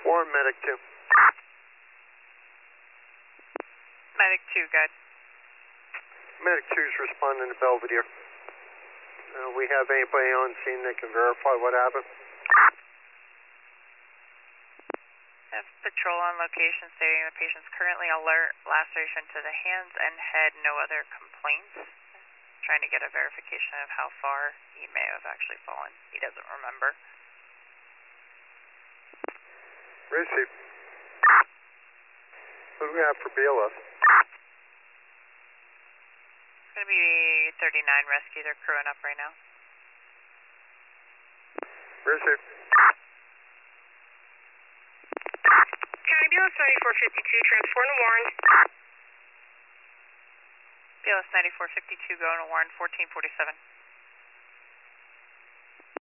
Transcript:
Warren, Medic 2. Medic 2, good. Medic 2 is responding to Belvedere. We have anybody on scene that can verify what happened? Have patrol on location stating the patient's currently alert, laceration to the hands and head, no other complaints. Trying to get a verification of how far he may have actually fallen. He doesn't remember. Receive. What do we have for BLS? It's going to be 39 rescue. They're crewing up right now. Receive. County BLS 9452, transport to Warren. BLS 9452 going to Warren 1447.